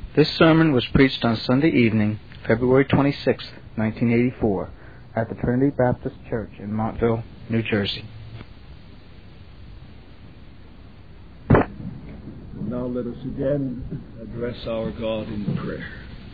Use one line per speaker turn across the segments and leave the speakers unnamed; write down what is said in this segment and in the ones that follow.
This sermon was preached on Sunday evening, February 26, 1984, at the Trinity Baptist Church in Montville, New Jersey.
Now let us again address our God in prayer.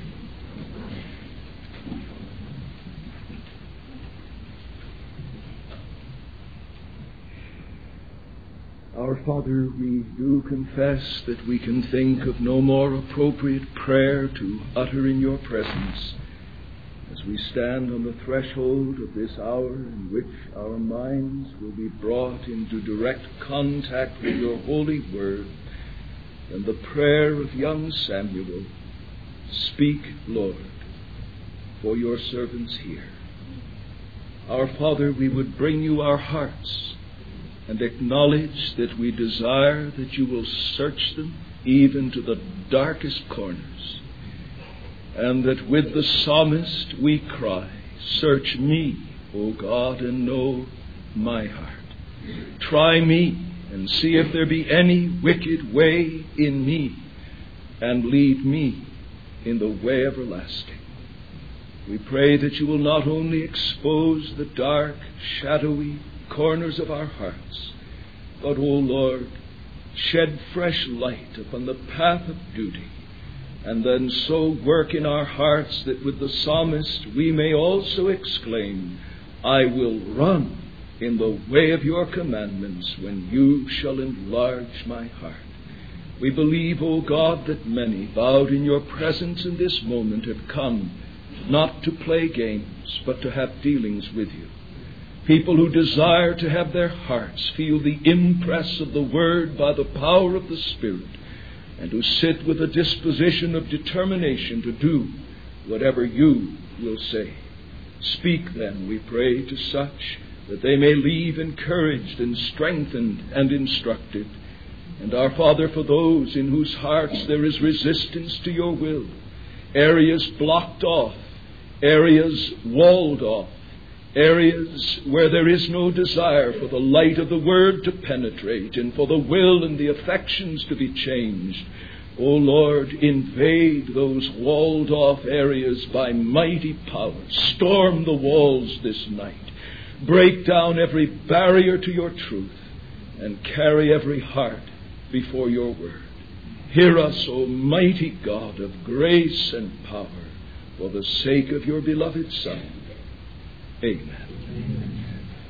Our Father, we do confess that we can think of no more appropriate prayer to utter in your presence as we stand on the threshold of this hour in which our minds will be brought into direct contact with your holy word and the prayer of young Samuel. Speak, Lord, for your servants hear. Our Father, we would bring you our hearts and acknowledge that we desire that you will search them even to the darkest corners, and that with the psalmist we cry, search me, O God, and know my heart. Try me and see if there be any wicked way in me, and lead me in the way everlasting. We pray that you will not only expose the dark, shadowy corners of our hearts, but, O Lord, shed fresh light upon the path of duty, and then so work in our hearts that with the psalmist we may also exclaim, I will run in the way of your commandments when you shall enlarge my heart. We believe, O God, that many bowed in your presence in this moment have come not to play games, but to have dealings with you. People who desire to have their hearts feel the impress of the Word by the power of the Spirit, and who sit with a disposition of determination to do whatever you will say. Speak then, we pray, to such that they may leave encouraged and strengthened and instructed. And our Father, for those in whose hearts there is resistance to your will, areas blocked off, areas walled off, areas where there is no desire for the light of the Word to penetrate and for the will and the affections to be changed. O Lord, invade those walled off areas by mighty power. Storm the walls this night. Break down every barrier to your truth and carry every heart before your Word. Hear us, O mighty God of grace and power, for the sake of your beloved Son. Amen.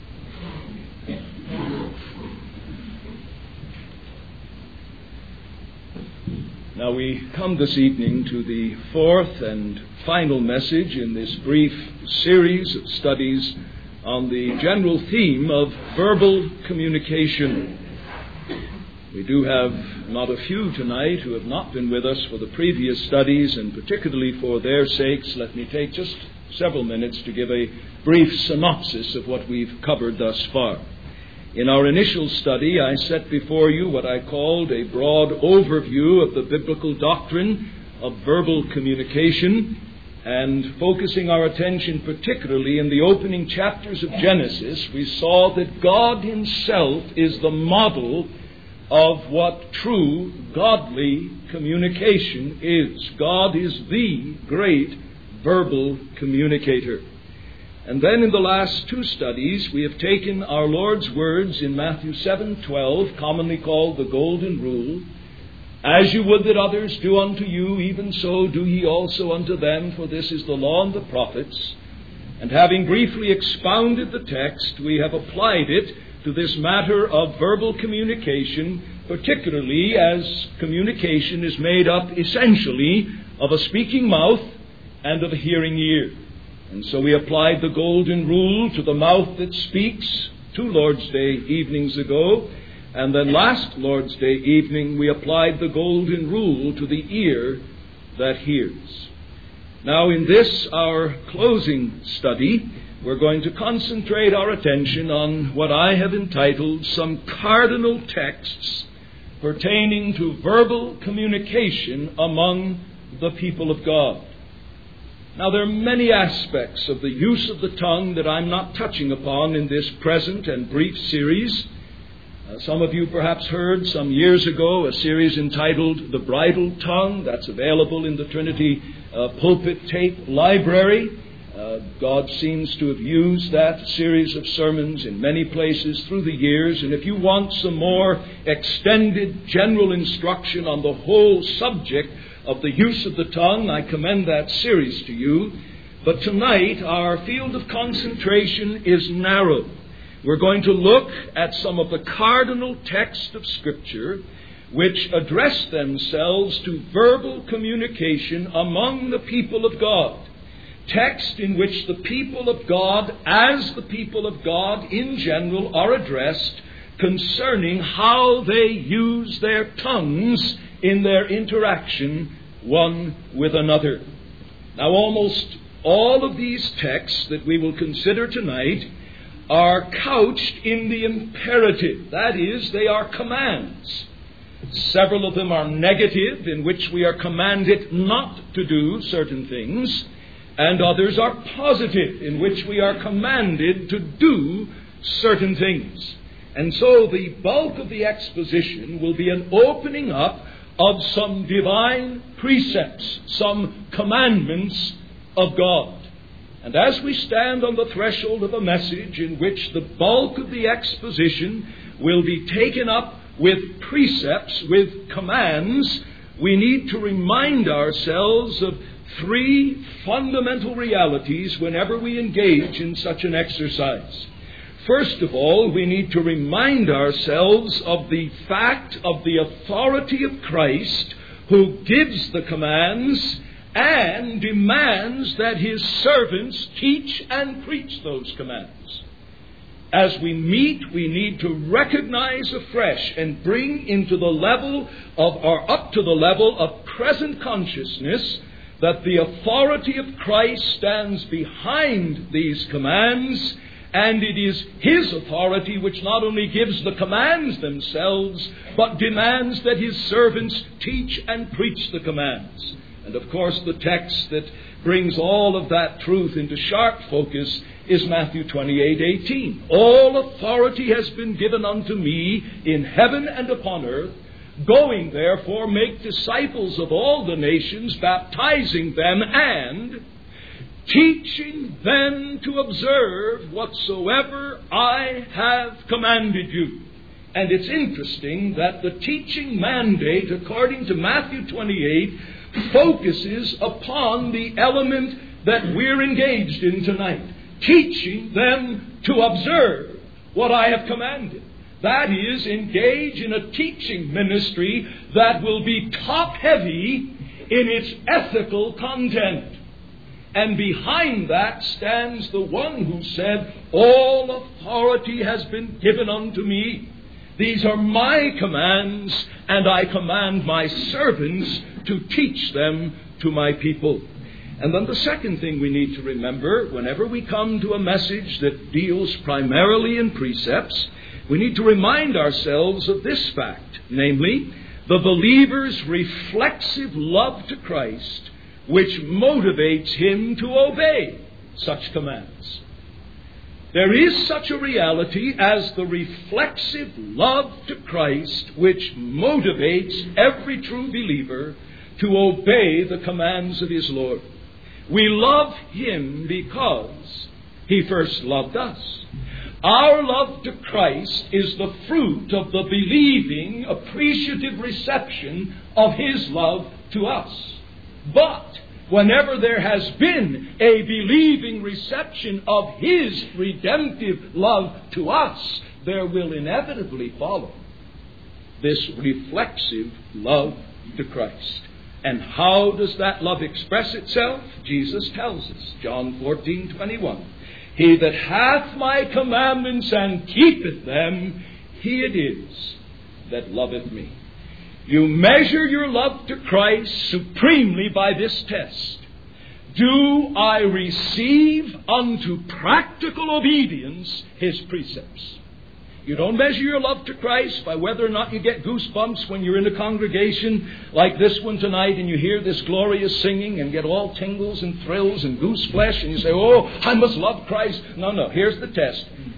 Now we come this evening to the fourth and final message in this brief series of studies on the general theme of verbal communication. We do have not a few tonight who have not been with us for the previous studies, and particularly for their sakes, let me take just several minutes to give a brief synopsis of what we've covered thus far. In our initial study, I set before you what I called a broad overview of the biblical doctrine of verbal communication, and focusing our attention particularly in the opening chapters of Genesis, we saw that God himself is the model of what true godly communication is. God is the great verbal communicator. And then in the last two studies, we have taken our Lord's words in Matthew 7:12, commonly called the Golden Rule, as you would that others do unto you, even so do ye also unto them, for this is the law and the prophets. And having briefly expounded the text, we have applied it to this matter of verbal communication, particularly as communication is made up essentially of a speaking mouth and of a hearing ear. And so we applied the Golden Rule to the mouth that speaks 2 Lord's Day evenings ago, and then last Lord's Day evening we applied the Golden Rule to the ear that hears. Now in this, our closing study, we're going to concentrate our attention on what I have entitled some cardinal texts pertaining to verbal communication among the people of God. Now, there are many aspects of the use of the tongue that I'm not touching upon in this present and brief series. Some of you perhaps heard some years ago a series entitled The Bridle Tongue. That's available in the Trinity Pulpit Tape Library. God seems to have used that series of sermons in many places through the years. And if you want some more extended general instruction on the whole subject of the use of the tongue, I commend that series to you. But tonight our field of concentration is narrow. We're going to look at some of the cardinal texts of Scripture which address themselves to verbal communication among the people of God. Text in which the people of God, as the people of God in general, are addressed concerning how they use their tongues in their interaction one with another. Now, almost all of these texts that we will consider tonight are couched in the imperative. That is, they are commands. Several of them are negative, in which we are commanded not to do certain things, and others are positive, in which we are commanded to do certain things. And so the bulk of the exposition will be an opening up of some divine precepts, some commandments of God. And as we stand on the threshold of a message in which the bulk of the exposition will be taken up with precepts, with commands, we need to remind ourselves of three fundamental realities whenever we engage in such an exercise. First of all, we need to remind ourselves of the fact of the authority of Christ, who gives the commands and demands that His servants teach and preach those commands. As we meet, we need to recognize afresh and bring into the level of, or up to the level of present consciousness, that the authority of Christ stands behind these commands, and it is His authority which not only gives the commands themselves, but demands that His servants teach and preach the commands. And of course, the text that brings all of that truth into sharp focus is Matthew 28:18. All authority has been given unto me in heaven and upon earth. Going, therefore, make disciples of all the nations, baptizing them and teaching them to observe whatsoever I have commanded you. And it's interesting that the teaching mandate, according to Matthew 28, focuses upon the element that we're engaged in tonight. Teaching them to observe what I have commanded. That is, engage in a teaching ministry that will be top-heavy in its ethical content. And behind that stands the one who said, all authority has been given unto me. These are my commands, and I command my servants to teach them to my people. And then the second thing we need to remember, whenever we come to a message that deals primarily in precepts, we need to remind ourselves of this fact, namely, the believer's reflexive love to Christ, which motivates him to obey such commands. There is such a reality as the reflexive love to Christ, which motivates every true believer to obey the commands of his Lord. We love Him because He first loved us. Our love to Christ is the fruit of the believing, appreciative reception of His love to us. But whenever there has been a believing reception of His redemptive love to us, there will inevitably follow this reflexive love to Christ. And how does that love express itself? Jesus tells us, John 14:21. He that hath my commandments and keepeth them, he it is that loveth me. You measure your love to Christ supremely by this test. Do I receive unto practical obedience His precepts? You don't measure your love to Christ by whether or not you get goosebumps when you're in a congregation like this one tonight and you hear this glorious singing and get all tingles and thrills and goose flesh and you say, oh, I must love Christ. No, here's the test.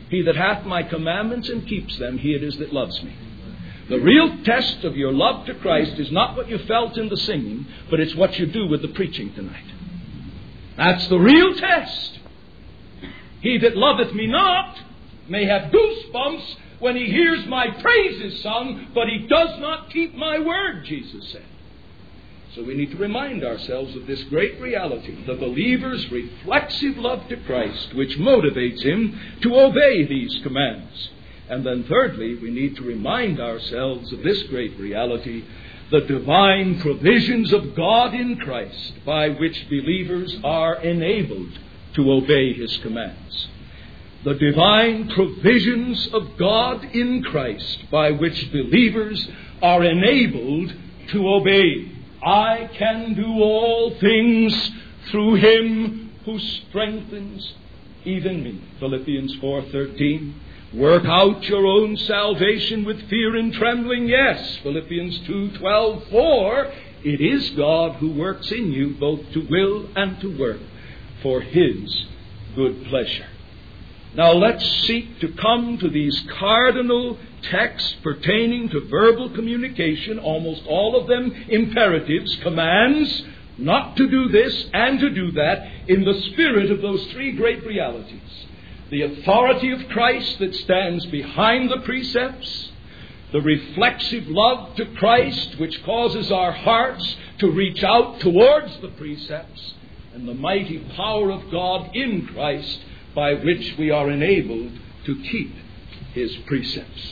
He that hath my commandments and keeps them, he it is that loves me. The real test of your love to Christ is not what you felt in the singing, but it's what you do with the preaching tonight. That's the real test. He that loveth me not may have goosebumps when he hears my praises sung, but he does not keep my word, Jesus said. So we need to remind ourselves of this great reality, the believer's reflexive love to Christ, which motivates him to obey these commands. And then thirdly, we need to remind ourselves of this great reality, the divine provisions of God in Christ, by which believers are enabled to obey His commands. The divine provisions of God in Christ, by which believers are enabled to obey. I can do all things through Him who strengthens even me. Philippians 4:13. Work out your own salvation with fear and trembling. Yes, Philippians 2:12. For it is God who works in you both to will and to work for His good pleasure. Now let's seek to come to these cardinal texts pertaining to verbal communication, almost all of them imperatives, commands not to do this and to do that, in the spirit of those three great realities. The authority of Christ that stands behind the precepts, the reflexive love to Christ which causes our hearts to reach out towards the precepts, and the mighty power of God in Christ by which we are enabled to keep His precepts.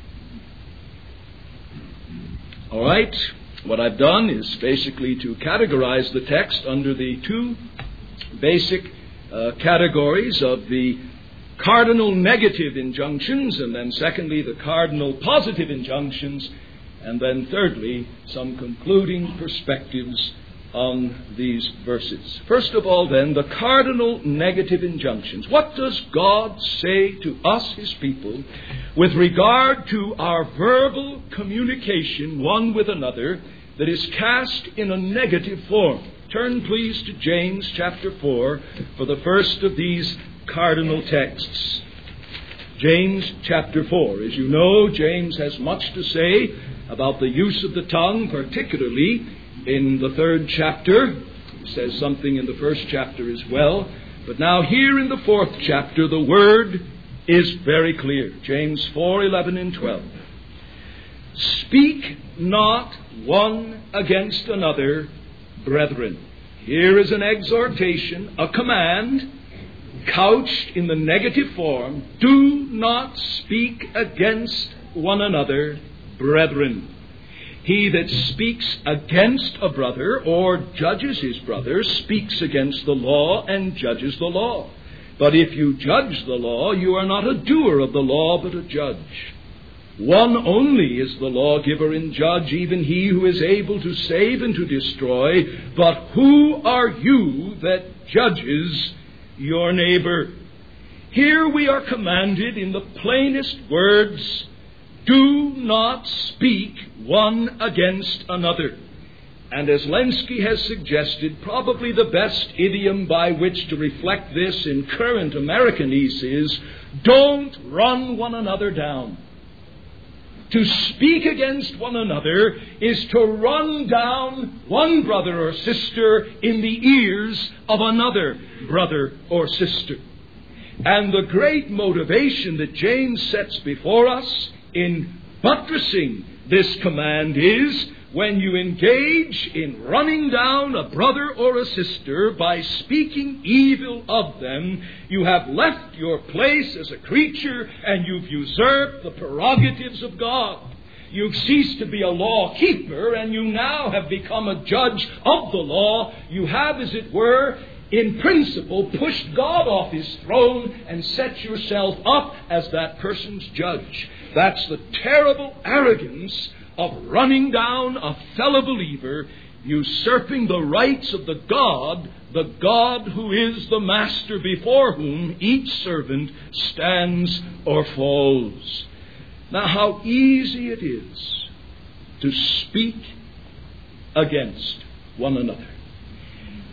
All right, what I've done is basically to categorize the text under the two basic categories of the cardinal negative injunctions, and then secondly the cardinal positive injunctions, and then thirdly some concluding perspectives on these verses. First of all then, the cardinal negative injunctions. What does God say to us, His people, with regard to our verbal communication one with another that is cast in a negative form? Turn please to James chapter 4 for the first of these cardinal texts. James chapter 4. As you know, James has much to say about the use of the tongue, particularly in the third chapter. He says something in the first chapter as well. But now here in the fourth chapter, the word is very clear. James 4:11 and 12. Speak not one against another, brethren. Here is an exhortation, a command, couched in the negative form. Do not speak against one another, brethren. He that speaks against a brother or judges his brother speaks against the law and judges the law. But if you judge the law, you are not a doer of the law, but a judge. One only is the lawgiver and judge, even he who is able to save and to destroy. But who are you that judges your neighbor? Here we are commanded in the plainest words, do not speak one against another. And as Lenski has suggested, probably the best idiom by which to reflect this in current Americanese is, don't run one another down. To speak against one another is to run down one brother or sister in the ears of another brother or sister. And the great motivation that James sets before us in buttressing this command is, when you engage in running down a brother or a sister by speaking evil of them, you have left your place as a creature and you've usurped the prerogatives of God. You've ceased to be a law keeper and you now have become a judge of the law. You have, as it were, in principle, pushed God off His throne and set yourself up as that person's judge. That's the terrible arrogance of running down a fellow believer, usurping the rights of the God who is the master before whom each servant stands or falls. Now, how easy it is to speak against one another.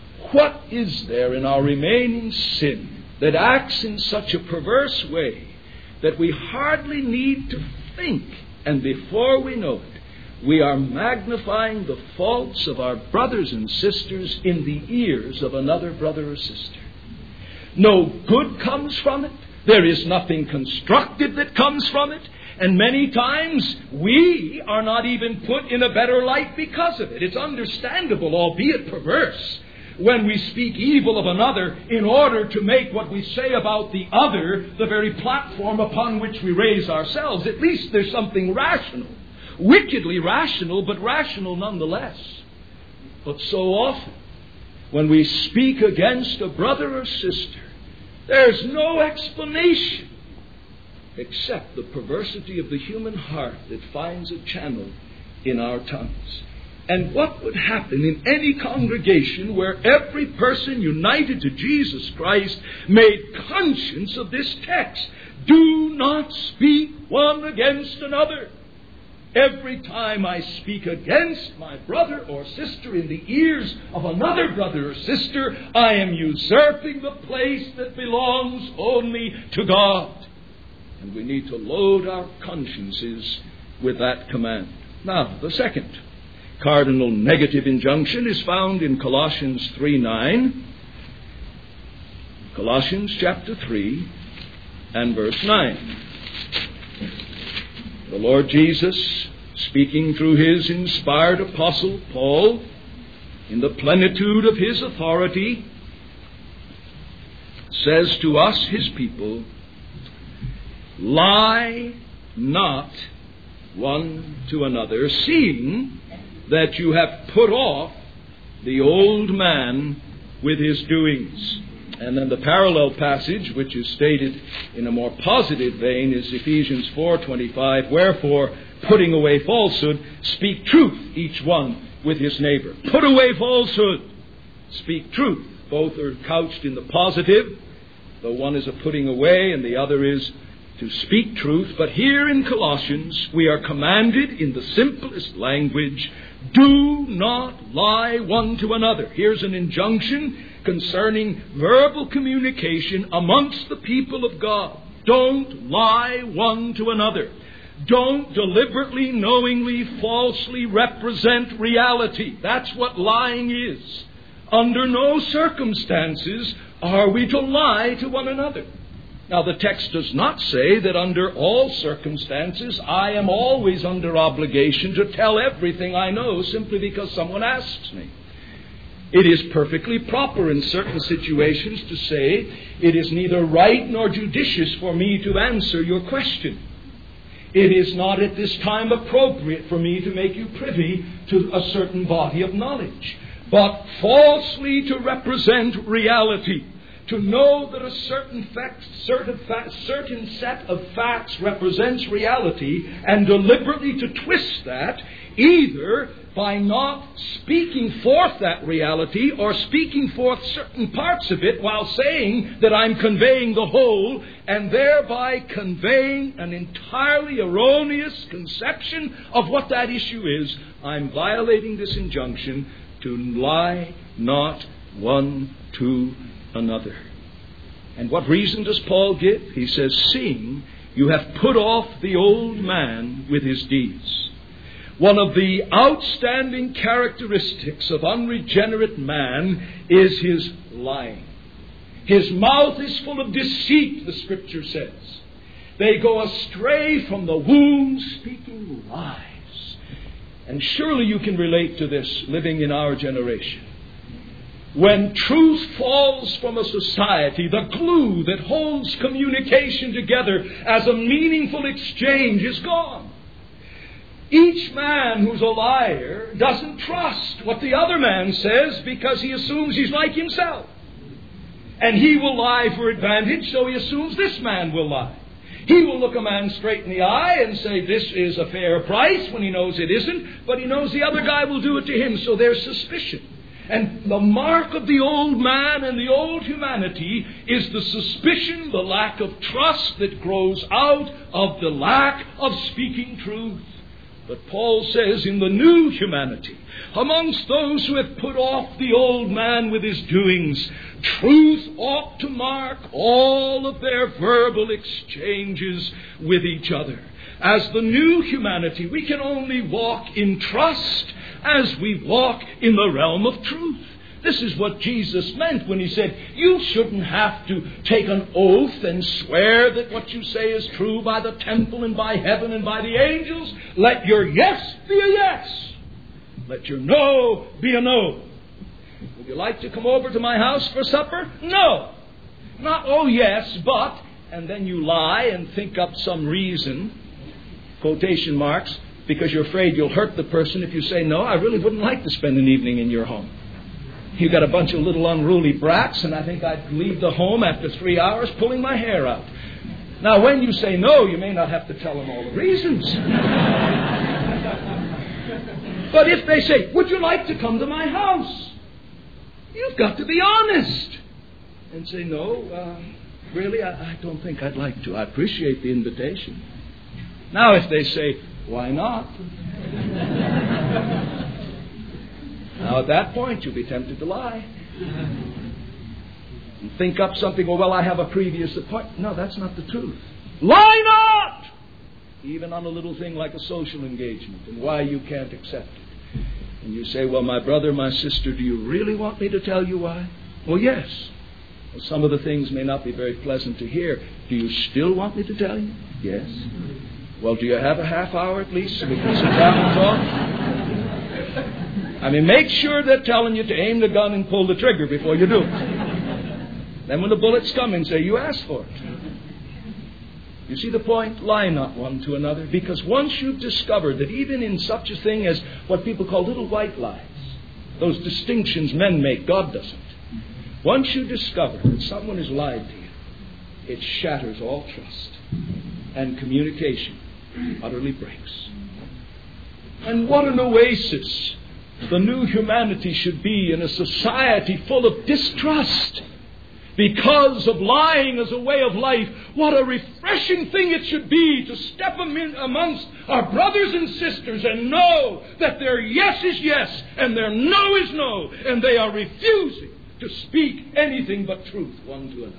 What is there in our remaining sin that acts in such a perverse way that we hardly need to think, and before we know it, we are magnifying the faults of our brothers and sisters in the ears of another brother or sister. No good comes from it. There is nothing constructive that comes from it. And many times we are not even put in a better light because of it. It's understandable, albeit perverse, when we speak evil of another in order to make what we say about the other the very platform upon which we raise ourselves. At least there's something rational. Wickedly rational, but rational nonetheless. But so often, when we speak against a brother or sister, there's no explanation except the perversity of the human heart that finds a channel in our tongues. And what would happen in any congregation where every person united to Jesus Christ made conscience of this text? Do not speak one against another. Every time I speak against my brother or sister in the ears of another brother or sister, I am usurping the place that belongs only to God. And we need to load our consciences with that command. Now, the second cardinal negative injunction is found in Colossians 3:9. Colossians chapter 3 and verse 9. The Lord Jesus, speaking through his inspired apostle Paul, in the plenitude of his authority, says to us, his people, lie not one to another, seeing that you have put off the old man with his doings. And then the parallel passage, which is stated in a more positive vein, is Ephesians 4:25. Wherefore, putting away falsehood, speak truth, each one with his neighbor. Put away falsehood, speak truth. Both are couched in the positive, though one is a putting away and the other is to speak truth. But here in Colossians, we are commanded in the simplest language, do not lie one to another. Here's an injunction concerning verbal communication amongst the people of God. Don't lie one to another. Don't deliberately, knowingly, falsely represent reality. That's what lying is. Under no circumstances are we to lie to one another. Now, the text does not say that under all circumstances I am always under obligation to tell everything I know simply because someone asks me. It is perfectly proper in certain situations to say, it is neither right nor judicious for me to answer your question. It is not at this time appropriate for me to make you privy to a certain body of knowledge. But falsely to represent reality, to know that a certain set of facts represents reality, and deliberately to twist that, either by not speaking forth that reality or speaking forth certain parts of it while saying that I'm conveying the whole, and thereby conveying an entirely erroneous conception of what that issue is. I'm violating this injunction to lie not one to another. And what reason does Paul give? He says, seeing you have put off the old man with his deeds. One of the outstanding characteristics of unregenerate man is his lying. His mouth is full of deceit, the Scripture says. They go astray from the womb, speaking lies. And surely you can relate to this living in our generation. When truth falls from a society, the glue that holds communication together as a meaningful exchange is gone. Each man who's a liar doesn't trust what the other man says because he assumes he's like himself. And he will lie for advantage, so he assumes this man will lie. He will look a man straight in the eye and say, this is a fair price, when he knows it isn't, but he knows the other guy will do it to him, so there's suspicion. And the mark of the old man and the old humanity is the suspicion, the lack of trust that grows out of the lack of speaking truth. But Paul says in the new humanity, amongst those who have put off the old man with his doings, truth ought to mark all of their verbal exchanges with each other. As the new humanity, we can only walk in trust as we walk in the realm of truth. This is what Jesus meant when he said, you shouldn't have to take an oath and swear that what you say is true by the temple and by heaven and by the angels. Let your yes be a yes. Let your no be a no. Would you like to come over to my house for supper? No. Not, oh yes, but, and then you lie and think up some reason, quotation marks, because you're afraid you'll hurt the person if you say, no, I really wouldn't like to spend an evening in your home. You've got a bunch of little unruly brats, and I think I'd leave the home after 3 hours pulling my hair out. Now, when you say no, you may not have to tell them all the reasons. But if they say, would you like to come to my house? You've got to be honest. And say, no, really, I don't think I'd like to. I appreciate the invitation. Now, if they say, why not? Now, at that point, you'll be tempted to lie. And think up something, well, I have a previous appointment. No, that's not the truth. Lie not! Even on a little thing like a social engagement and why you can't accept it. And you say, well, my brother, my sister, do you really want me to tell you why? Well, yes. Well, some of the things may not be very pleasant to hear. Do you still want me to tell you? Yes. Well, do you have a half hour at least so we can sit down and talk? I mean, make sure they're telling you to aim the gun and pull the trigger before you do it. Then when the bullet's coming, say, you asked for it. You see the point? Lie not one to another. Because once you've discovered that even in such a thing as what people call little white lies, those distinctions men make, God doesn't. Once you discover that someone has lied to you, it shatters all trust. And communication utterly breaks. And what an oasis the new humanity should be in a society full of distrust because of lying as a way of life. What a refreshing thing it should be to step amongst our brothers and sisters and know that their yes is yes and their no is no, and they are refusing to speak anything but truth one to another.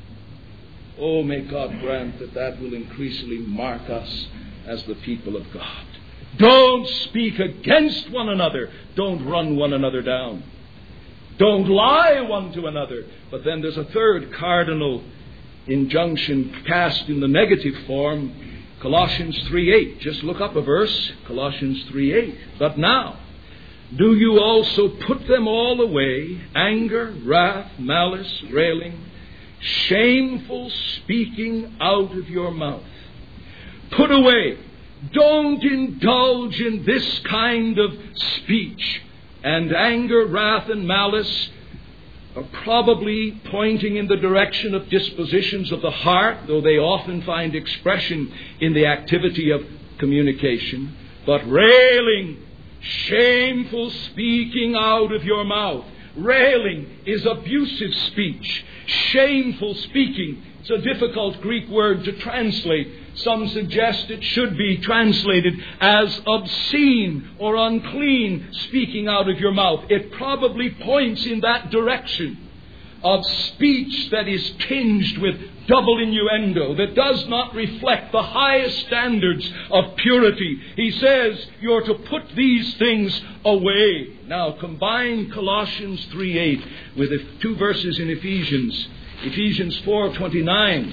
Oh, may God grant that that will increasingly mark us as the people of God. Don't speak against one another. Don't run one another down. Don't lie one to another. But then there's a third cardinal injunction cast in the negative form, Colossians 3:8. Just look up a verse, Colossians 3:8. But now, do you also put them all away, anger, wrath, malice, railing, shameful speaking out of your mouth. Put away. Don't indulge in this kind of speech. And anger, wrath, and malice are probably pointing in the direction of dispositions of the heart, though they often find expression in the activity of communication. But railing, shameful speaking out of your mouth. Railing is abusive speech. Shameful speaking. It's a difficult Greek word to translate. Some suggest it should be translated as obscene or unclean speaking out of your mouth. It probably points in that direction of speech that is tinged with double innuendo, that does not reflect the highest standards of purity. He says you're to put these things away. Now combine Colossians 3:8 with the two verses in Ephesians. Ephesians 4:29.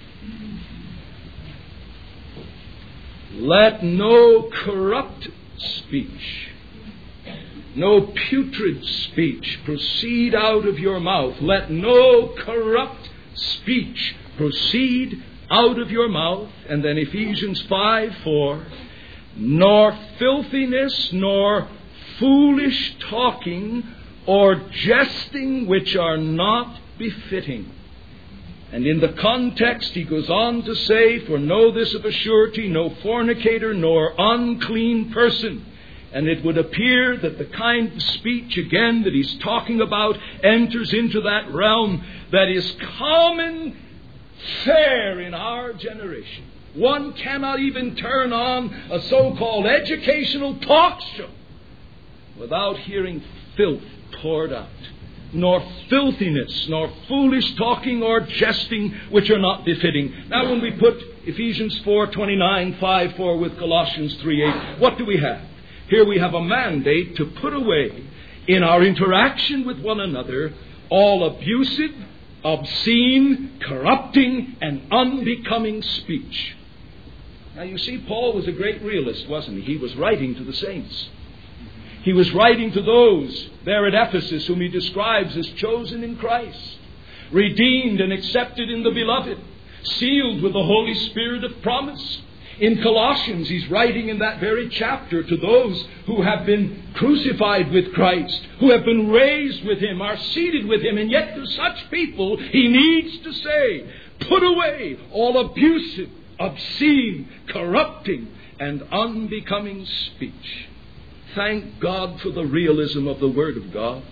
Let no corrupt speech, no putrid speech proceed out of your mouth. Let no corrupt speech proceed out of your mouth. And then Ephesians 5:4. Nor filthiness, nor foolish talking, or jesting which are not befitting. And in the context, he goes on to say, for know this of a surety, no fornicator nor unclean person. And it would appear that the kind of speech, again, that he's talking about enters into that realm that is common fare in our generation. One cannot even turn on a so-called educational talk show without hearing filth poured out, nor filthiness, nor foolish talking or jesting, which are not befitting. Now when we put Ephesians 4:29, 5:4 with Colossians 3:8, what do we have? Here we have a mandate to put away in our interaction with one another all abusive, obscene, corrupting, and unbecoming speech. Now you see, Paul was a great realist, wasn't he? He was writing to the saints. He was writing to those there at Ephesus whom he describes as chosen in Christ, redeemed and accepted in the Beloved, sealed with the Holy Spirit of promise. In Colossians, he's writing in that very chapter to those who have been crucified with Christ, who have been raised with him, are seated with him, and yet to such people he needs to say, put away all abusive, obscene, corrupting, and unbecoming speech. Thank God for the realism of the Word of God.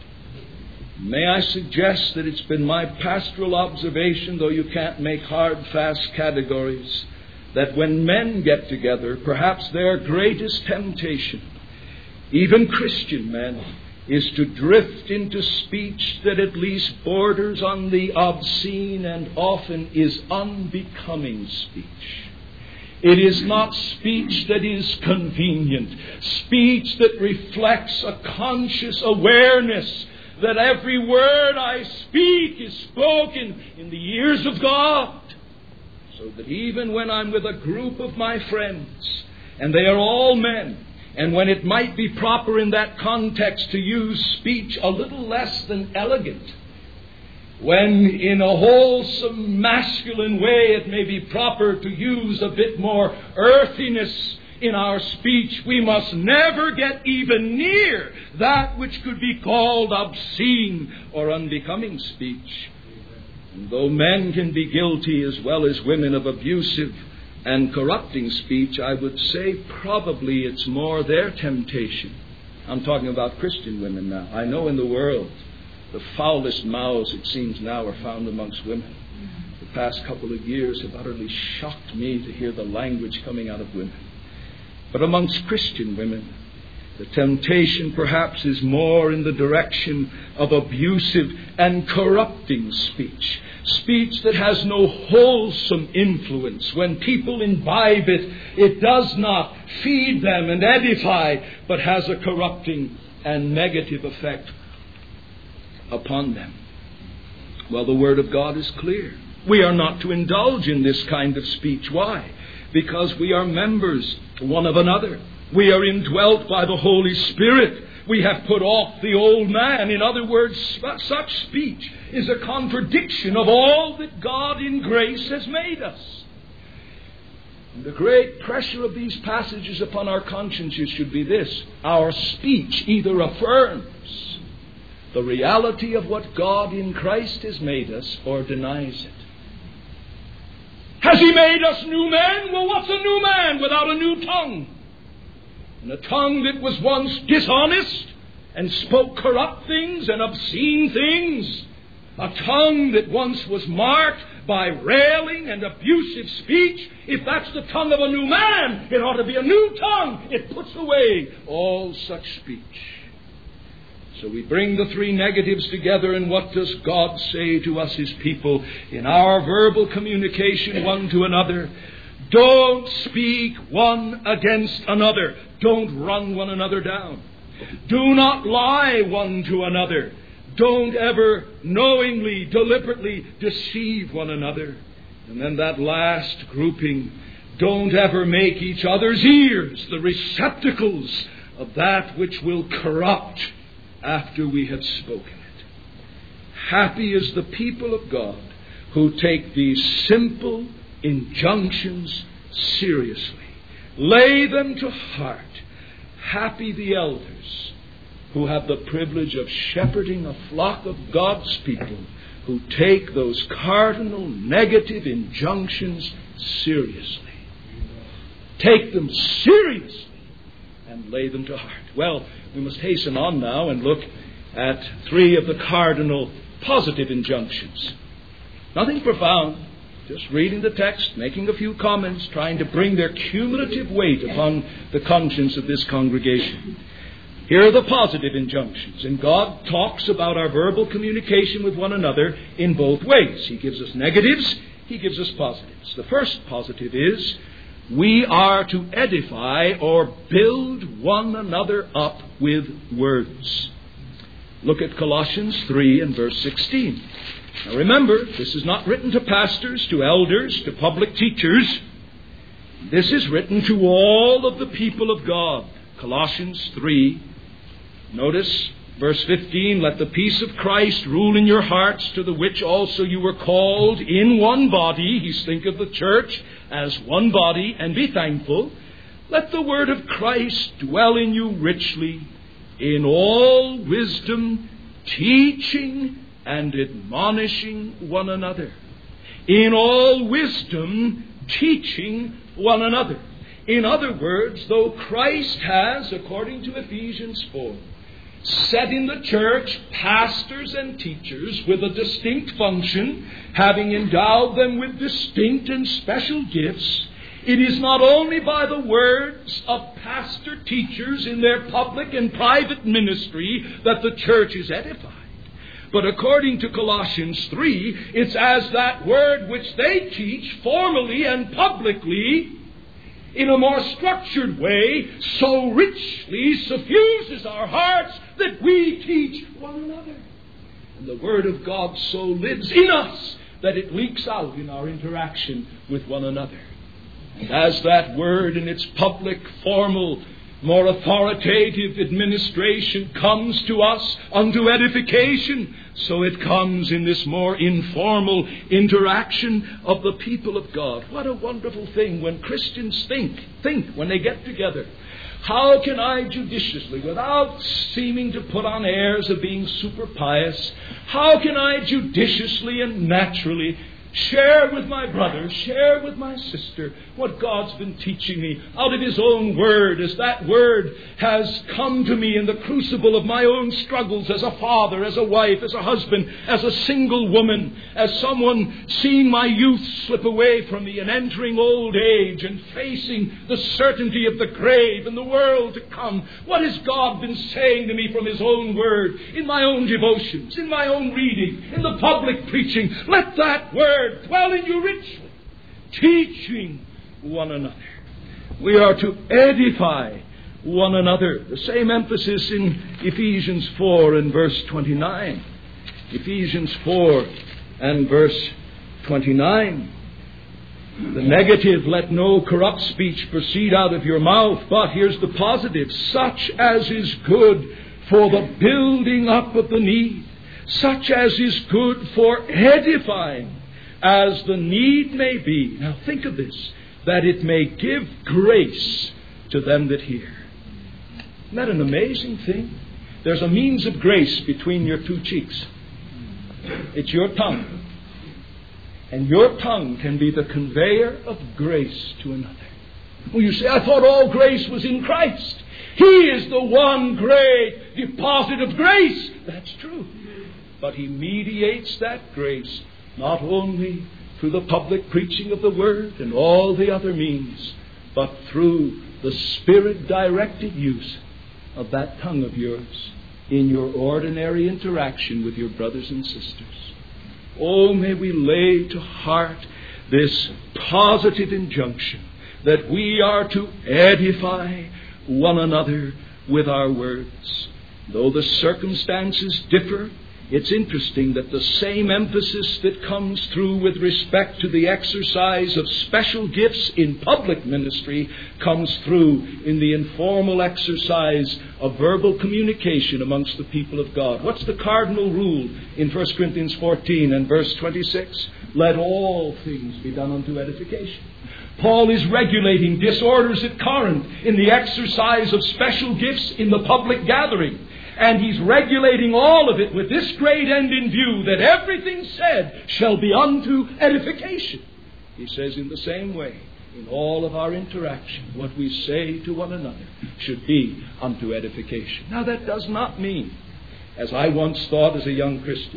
May I suggest that it's been my pastoral observation, though you can't make hard, fast categories, that when men get together, perhaps their greatest temptation, even Christian men, is to drift into speech that at least borders on the obscene and often is unbecoming speech. It is not speech that is convenient, speech that reflects a conscious awareness that every word I speak is spoken in the ears of God. So that even when I'm with a group of my friends, and they are all men, and when it might be proper in that context to use speech a little less than elegant, when in a wholesome masculine way it may be proper to use a bit more earthiness in our speech, we must never get even near that which could be called obscene or unbecoming speech. And though men can be guilty as well as women of abusive and corrupting speech, I would say probably it's more their temptation. I'm talking about Christian women now. I know in the world the foulest mouths, it seems now, are found amongst women. The past couple of years have utterly shocked me to hear the language coming out of women. But amongst Christian women, the temptation perhaps is more in the direction of abusive and corrupting speech. Speech that has no wholesome influence. When people imbibe it, it does not feed them and edify, but has a corrupting and negative effect upon them. Well, the Word of God is clear. We are not to indulge in this kind of speech. Why? Because we are members one of another. We are indwelt by the Holy Spirit. We have put off the old man. In other words, such speech is a contradiction of all that God in grace has made us. And the great pressure of these passages upon our consciences should be this: our speech either affirms the reality of what God in Christ has made us or denies it. Has He made us new men? Well, what's a new man without a new tongue? And a tongue that was once dishonest and spoke corrupt things and obscene things. A tongue that once was marked by railing and abusive speech. If that's the tongue of a new man, it ought to be a new tongue. It puts away all such speech. So we bring the three negatives together, and what does God say to us, His people, in our verbal communication one to another? Don't speak one against another. Don't run one another down. Do not lie one to another. Don't ever knowingly, deliberately deceive one another. And then that last grouping, don't ever make each other's ears the receptacles of that which will corrupt after we have spoken it. Happy is the people of God who take these simple injunctions seriously. Lay them to heart. Happy the elders who have the privilege of shepherding a flock of God's people, who take those cardinal negative injunctions seriously. Take them seriously and lay them to heart. Well, we must hasten on now and look at three of the cardinal positive injunctions. Nothing profound, just reading the text, making a few comments, trying to bring their cumulative weight upon the conscience of this congregation. Here are the positive injunctions. And God talks about our verbal communication with one another in both ways. He gives us negatives, He gives us positives. The first positive is we are to edify or build one another up with words. Look at Colossians 3 and verse 16. Now remember, this is not written to pastors, to elders, to public teachers. This is written to all of the people of God. Colossians 3. Notice verse 15, let the peace of Christ rule in your hearts, to the which also you were called in one body. He's thinking of the church as one body, and be thankful. Let the word of Christ dwell in you richly, in all wisdom, teaching and admonishing one another. In all wisdom, teaching one another. In other words, though Christ has, according to Ephesians 4, set in the church pastors and teachers with a distinct function, having endowed them with distinct and special gifts, it is not only by the words of pastor teachers in their public and private ministry that the church is edified. But according to Colossians 3, it's as that word which they teach formally and publicly in a more structured way so richly suffuses our hearts that we teach one another. And the Word of God so lives in us that it leaks out in our interaction with one another. And as that Word in its public, formal, more authoritative administration comes to us unto edification, so it comes in this more informal interaction of the people of God. What a wonderful thing when Christians think when they get together. How can I judiciously, without seeming to put on airs of being super pious, how can I judiciously and naturally share with my brother, share with my sister what God's been teaching me out of His own Word, as that Word has come to me in the crucible of my own struggles as a father, as a wife, as a husband, as a single woman, as someone seeing my youth slip away from me and entering old age and facing the certainty of the grave and the world to come. What has God been saying to me from His own Word, in my own devotions, in my own reading, in the public preaching? Let that Word dwell in you richly, teaching one another. We are to edify one another. The same emphasis in Ephesians 4 and verse 29. Ephesians 4 and verse 29. The negative, let no corrupt speech proceed out of your mouth, but here's the positive, such as is good for the building up of the need, such as is good for edifying, as the need may be. Now think of this, that it may give grace to them that hear. Isn't that an amazing thing? There's a means of grace between your two cheeks. It's your tongue. And your tongue can be the conveyor of grace to another. Well, you say, I thought all grace was in Christ. He is the one great deposit of grace. That's true. But He mediates that grace not only through the public preaching of the Word and all the other means, but through the Spirit-directed use of that tongue of yours in your ordinary interaction with your brothers and sisters. Oh, may we lay to heart this positive injunction that we are to edify one another with our words. Though the circumstances differ, it's interesting that the same emphasis that comes through with respect to the exercise of special gifts in public ministry comes through in the informal exercise of verbal communication amongst the people of God. What's the cardinal rule in 1 Corinthians 14 and verse 26? Let all things be done unto edification. Paul is regulating disorders at Corinth in the exercise of special gifts in the public gathering. And he's regulating all of it with this great end in view, that everything said shall be unto edification. He says in the same way, in all of our interaction, what we say to one another should be unto edification. Now that does not mean, as I once thought as a young Christian,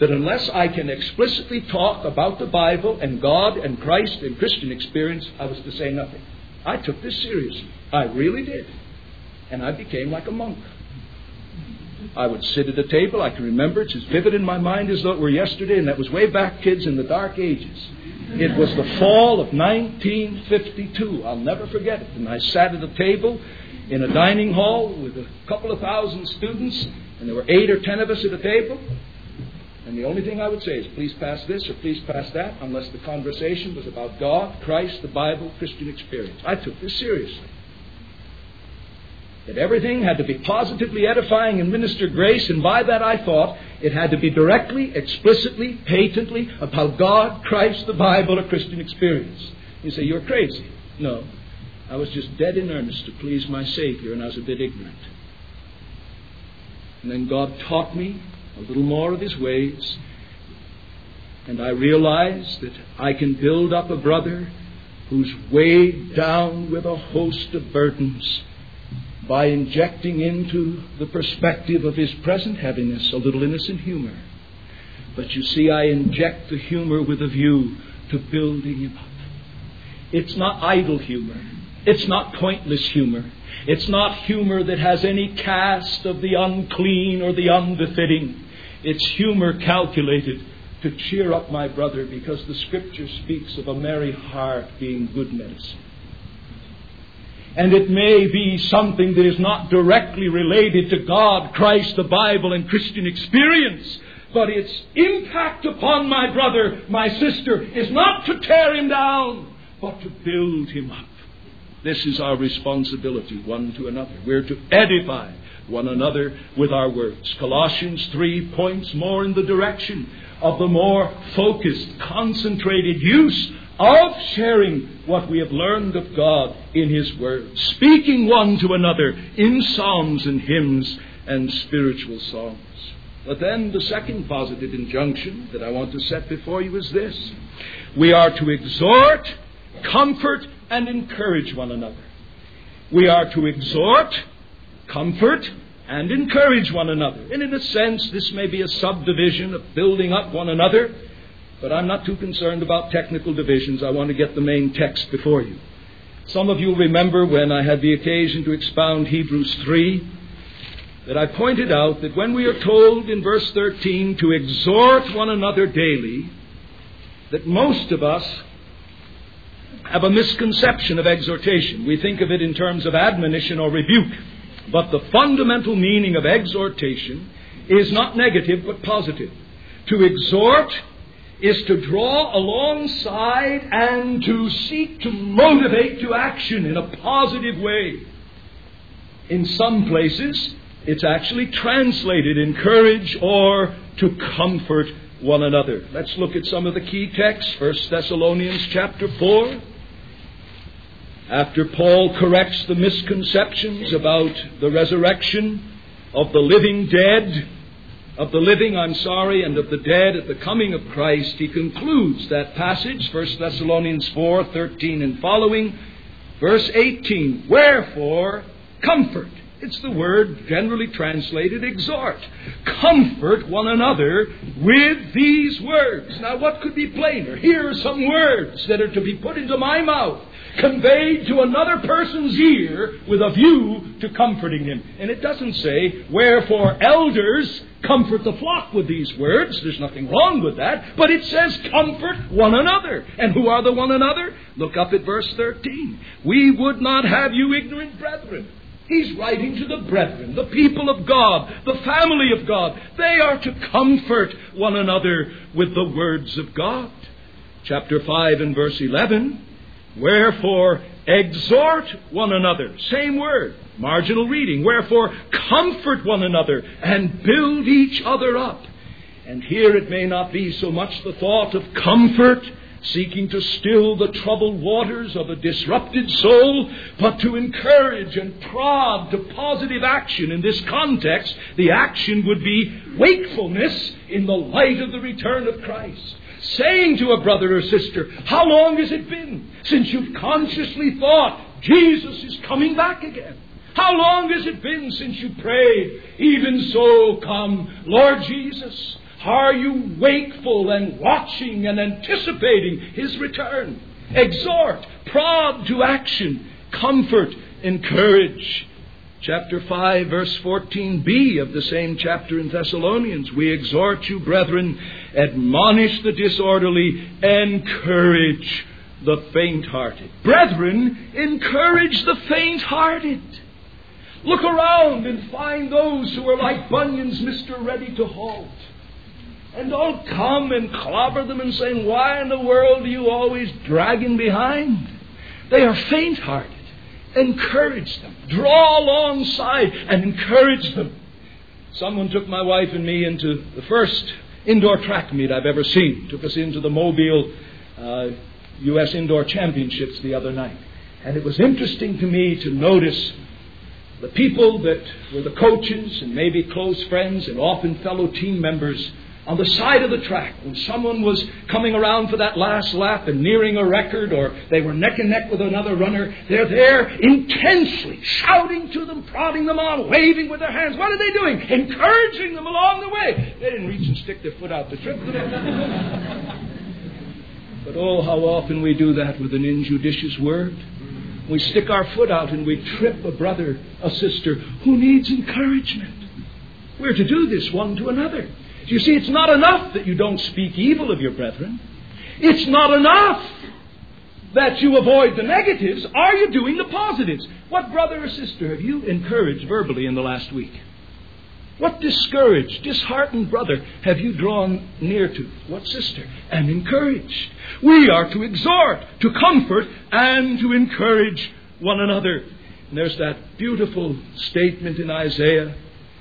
that unless I can explicitly talk about the Bible and God and Christ and Christian experience, I was to say nothing. I took this seriously. I really did. And I became like a monk. I would sit at a table. I can remember it's as vivid in my mind as though it were yesterday, and that was way back, kids, in the dark ages. It was the fall of 1952. I'll never forget it. And I sat at a table in a dining hall with a couple of thousand students, and there were 8 or 10 of us at a table. And the only thing I would say is, please pass this or please pass that, unless the conversation was about God, Christ, the Bible, Christian experience. I took this seriously. That everything had to be positively edifying and minister grace, and by that I thought it had to be directly, explicitly, patently about God, Christ, the Bible, a Christian experience. You say, you're crazy. No, I was just dead in earnest to please my Savior, and I was a bit ignorant. And then God taught me a little more of His ways, and I realized that I can build up a brother who's weighed down with a host of burdens by injecting into the perspective of his present heaviness a little innocent humor. But you see, I inject the humor with a view to building him up. It's not idle humor. It's not pointless humor. It's not humor that has any cast of the unclean or the unbefitting. It's humor calculated to cheer up my brother, because the Scripture speaks of a merry heart being good medicine. And it may be something that is not directly related to God, Christ, the Bible, and Christian experience, but its impact upon my brother, my sister, is not to tear him down, but to build him up. This is our responsibility one to another. We're to edify one another with our words. Colossians 3 points more in the direction of the more focused, concentrated use of sharing what we have learned of God in His Word, speaking one to another in psalms and hymns and spiritual songs. But then the second positive injunction that I want to set before you is this. We are to exhort, comfort, and encourage one another. We are to exhort, comfort, and encourage one another. And in a sense, this may be a subdivision of building up one another, but I'm not too concerned about technical divisions. I want to get the main text before you. Some of you remember when I had the occasion to expound Hebrews 3, that I pointed out that when we are told in verse 13 to exhort one another daily, that most of us have a misconception of exhortation. We think of it in terms of admonition or rebuke. But the fundamental meaning of exhortation is not negative but positive. To exhort is to draw alongside and to seek to motivate to action in a positive way. In some places, it's actually translated encourage or to comfort one another. Let's look at some of the key texts. 1 Thessalonians chapter 4. After Paul corrects the misconceptions about the resurrection of the living dead, of the living, and of the dead at the coming of Christ, he concludes that passage, 1 Thessalonians 4:13 and following, verse 18, wherefore, comfort. It's the word generally translated exhort. Comfort one another with these words. Now, what could be plainer? Here are some words that are to be put into my mouth, conveyed to another person's ear with a view to comforting him. And it doesn't say, wherefore elders comfort the flock with these words. There's nothing wrong with that. But it says comfort one another. And who are the one another? Look up at verse 13. We would not have you ignorant, brethren. He's writing to the brethren, the people of God, the family of God. They are to comfort one another with the words of God. Chapter 5 and verse 11. Wherefore, exhort one another. Same word, marginal reading. Wherefore, comfort one another and build each other up. And here it may not be so much the thought of comfort, seeking to still the troubled waters of a disrupted soul, but to encourage and prod to positive action. In this context, the action would be wakefulness in the light of the return of Christ. Saying to a brother or sister, how long has it been since you've consciously thought Jesus is coming back again? How long has it been since you prayed, even so come, Lord Jesus? Are you wakeful and watching and anticipating His return? Exhort, prod to action, comfort, encourage. Chapter 5, verse 14b of the same chapter in Thessalonians. We exhort you, brethren, admonish the disorderly, encourage the faint-hearted. Brethren, encourage the faint-hearted. Look around and find those who are like Bunyan's Mr. Ready to Halt. And don't come and clobber them and say, why in the world are you always dragging behind? They are faint-hearted. Encourage them. Draw alongside and encourage them. Someone took my wife and me into the first indoor track meet I've ever seen. Took us into the Mobile U.S. Indoor Championships the other night. And it was interesting to me to notice the people that were the coaches and maybe close friends and often fellow team members on the side of the track when someone was coming around for that last lap and nearing a record, or they were neck and neck with another runner. They're there intensely shouting to them, prodding them on, waving with their hands. What are they doing? Encouraging them along the way. They didn't reach and stick their foot out to trip them. But oh, how often we do that with an injudicious word. We stick our foot out and we trip a brother, a sister who needs encouragement. We're to do this one to another. You see, it's not enough that you don't speak evil of your brethren. It's not enough that you avoid the negatives. Are you doing the positives? What brother or sister have you encouraged verbally in the last week? What discouraged, disheartened brother have you drawn near to? What sister? And encouraged. We are to exhort, to comfort, and to encourage one another. And there's that beautiful statement in Isaiah.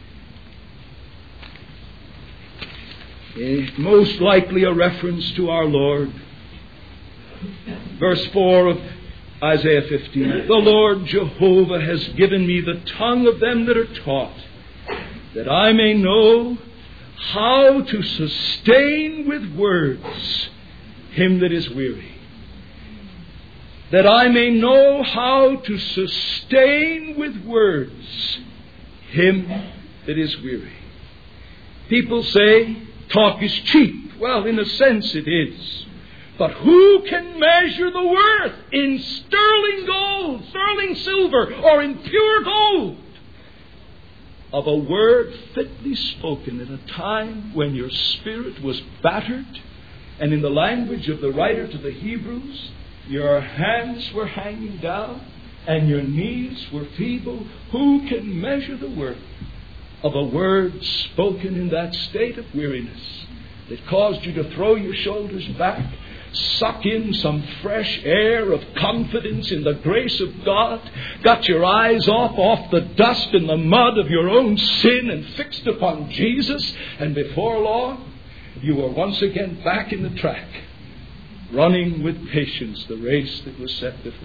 Most likely a reference to our Lord. Verse 4 of Isaiah 15. The Lord Jehovah has given me the tongue of them that are taught, that I may know how to sustain with words him that is weary. That I may know how to sustain with words him that is weary. People say, talk is cheap. Well, in a sense it is. But who can measure the worth in sterling gold, sterling silver, or in pure gold of a word fitly spoken at a time when your spirit was battered, and in the language of the writer to the Hebrews, your hands were hanging down and your knees were feeble? Who can measure the worth of a word spoken in that state of weariness that caused you to throw your shoulders back, suck in some fresh air of confidence in the grace of God, got your eyes off the dust and the mud of your own sin and fixed upon Jesus, and before long you were once again back in the track, running with patience the race that was set before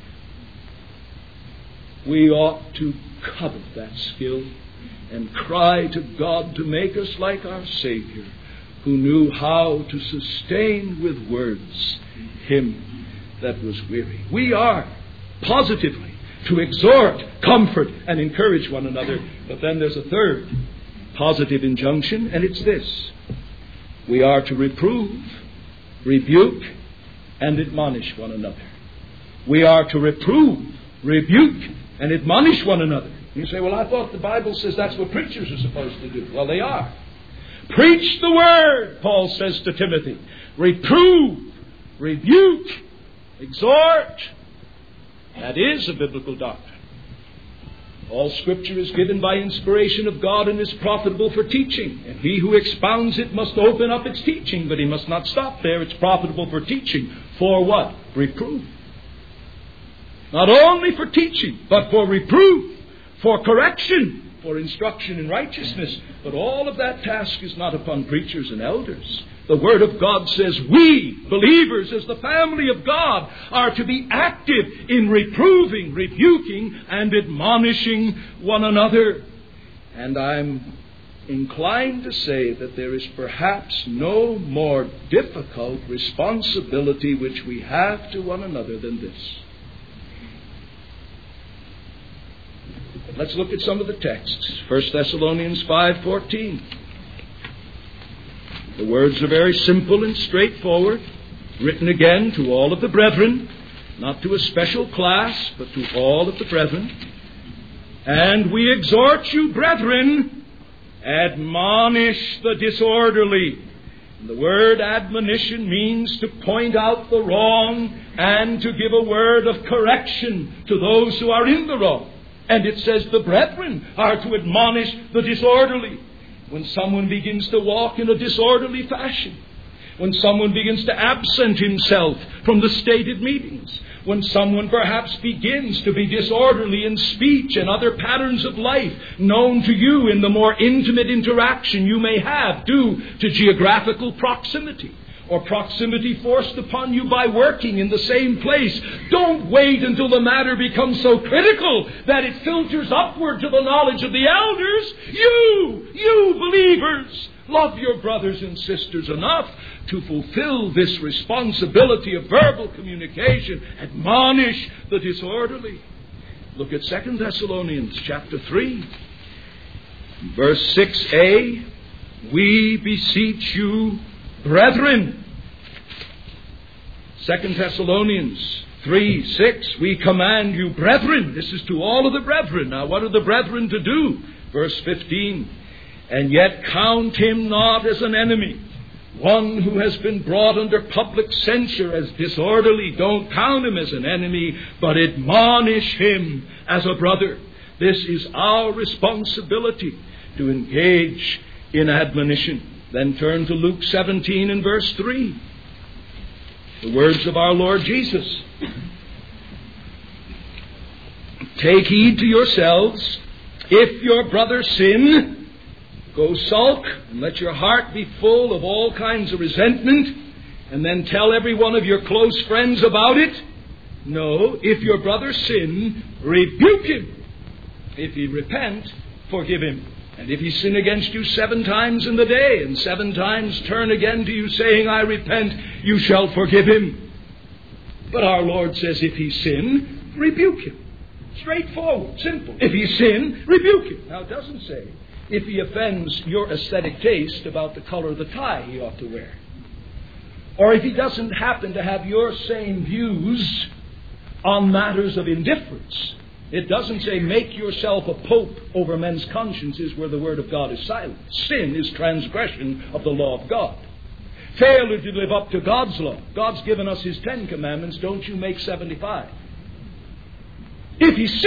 you. We ought to covet that skill and cry to God to make us like our Savior, who knew how to sustain with words him that was weary. We are positively to exhort, comfort, and encourage one another. But then there's a third positive injunction, and it's this. We are to reprove, rebuke, and admonish one another. We are to reprove, rebuke, and admonish one another. You say, well, I thought the Bible says that's what preachers are supposed to do. Well, they are. Preach the word, Paul says to Timothy. Reprove, rebuke, exhort. That is a biblical doctrine. All Scripture is given by inspiration of God and is profitable for teaching. And he who expounds it must open up its teaching, but he must not stop there. It's profitable for teaching. For what? Reproof. Not only for teaching, but for reproof, for correction, for instruction in righteousness. But all of that task is not upon preachers and elders. The Word of God says we, believers, as the family of God, are to be active in reproving, rebuking, and admonishing one another. And I'm inclined to say that there is perhaps no more difficult responsibility which we have to one another than this. Let's look at some of the texts. 1 Thessalonians 5:14. The words are very simple and straightforward, written again to all of the brethren, not to a special class, but to all of the brethren. And we exhort you, brethren, admonish the disorderly. And the word admonition means to point out the wrong and to give a word of correction to those who are in the wrong. And it says the brethren are to admonish the disorderly. When someone begins to walk in a disorderly fashion, when someone begins to absent himself from the stated meetings, when someone perhaps begins to be disorderly in speech and other patterns of life known to you in the more intimate interaction you may have due to geographical proximity or proximity forced upon you by working in the same place, don't wait until the matter becomes so critical that it filters upward to the knowledge of the elders. You believers, love your brothers and sisters enough to fulfill this responsibility of verbal communication. Admonish the disorderly. Look at 2 Thessalonians chapter 3, verse 6a. We beseech you, brethren. 2 Thessalonians 3:6. We command you, brethren. This is to all of the brethren. Now, what are the brethren to do? Verse 15. And yet count him not as an enemy, one who has been brought under public censure as disorderly. Don't count him as an enemy, but admonish him as a brother. This is our responsibility, to engage in admonition. Then turn to Luke 17 and verse 3. The words of our Lord Jesus. Take heed to yourselves. If your brother sin, go sulk and let your heart be full of all kinds of resentment and then tell every one of your close friends about it. No, if your brother sin, rebuke him. If he repent, forgive him. And if he sin against you 7 times in the day, and 7 times turn again to you saying, I repent, you shall forgive him. But our Lord says, if he sin, rebuke him. Straightforward, simple. If he sin, rebuke him. Now it doesn't say, if he offends your aesthetic taste about the color of the tie he ought to wear. Or if he doesn't happen to have your same views on matters of indifference. It doesn't say make yourself a pope over men's consciences where the Word of God is silent. Sin is transgression of the law of God. Failure to live up to God's law. God's given us His 10 commandments. Don't you make 75. If he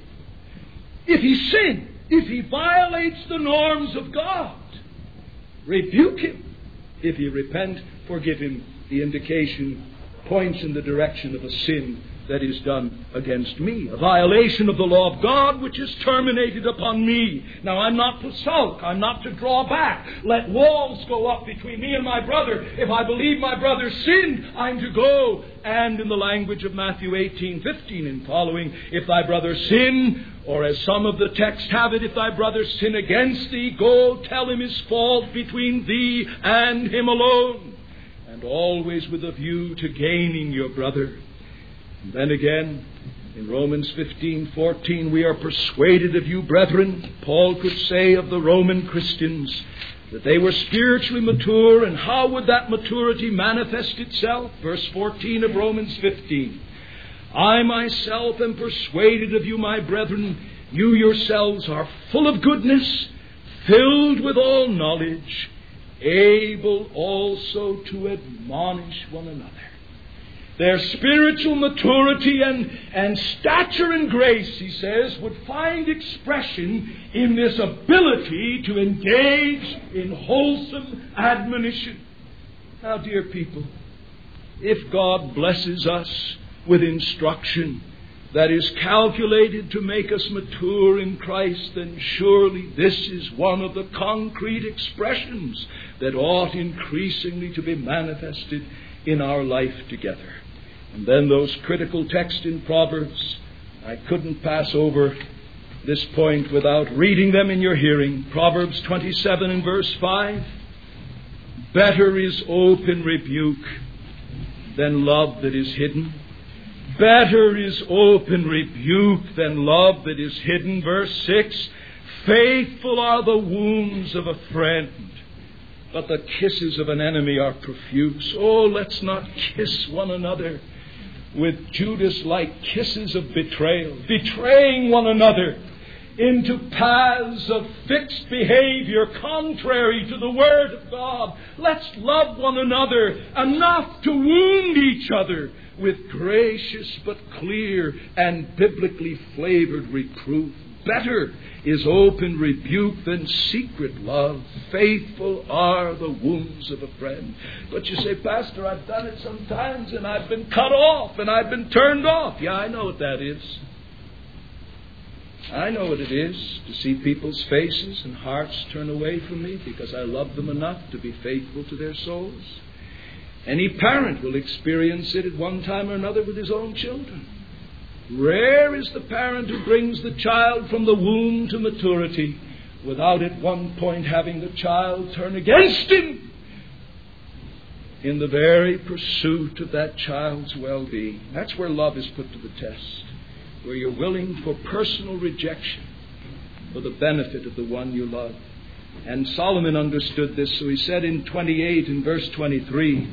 violates the norms of God, rebuke him. If he repent, forgive him. The indication points in the direction of a sin that is done against me, a violation of the law of God which is terminated upon me. Now, I'm not to sulk. I'm not to draw back. Let walls go up between me and my brother. If I believe my brother sinned, I'm to go. And in the language of Matthew 18:15 and following, if thy brother sin, or as some of the texts have it, if thy brother sin against thee, go tell him his fault between thee and him alone. And always with a view to gaining your brother. And then again, in Romans 15:14, we are persuaded of you, brethren. Paul could say of the Roman Christians that they were spiritually mature, and how would that maturity manifest itself? Verse 14 of Romans 15. I myself am persuaded of you, my brethren, you yourselves are full of goodness, filled with all knowledge, able also to admonish one another. Their spiritual maturity and stature and grace, he says, would find expression in this ability to engage in wholesome admonition. Now, dear people, if God blesses us with instruction that is calculated to make us mature in Christ, then surely this is one of the concrete expressions that ought increasingly to be manifested in our life together. And then those critical texts in Proverbs, I couldn't pass over this point without reading them in your hearing. Proverbs 27 and verse 5. Better is open rebuke than love that is hidden. Better is open rebuke than love that is hidden. Verse 6. Faithful are the wounds of a friend, but the kisses of an enemy are profuse. Oh, let's not kiss one another with Judas-like kisses of betrayal, betraying one another into paths of fixed behavior contrary to the Word of God. Let's love one another enough to wound each other with gracious but clear and biblically flavored reproof. Better is open rebuke than secret love. Faithful are the wounds of a friend. But you say, Pastor, I've done it sometimes and I've been cut off and I've been turned off. Yeah, I know what that is. I know what it is to see people's faces and hearts turn away from me because I love them enough to be faithful to their souls. Any parent will experience it at one time or another with his own children. Rare is the parent who brings the child from the womb to maturity without at one point having the child turn against him in the very pursuit of that child's well-being. That's where love is put to the test, where you're willing for personal rejection for the benefit of the one you love. And Solomon understood this, so he said in 28 and verse 23,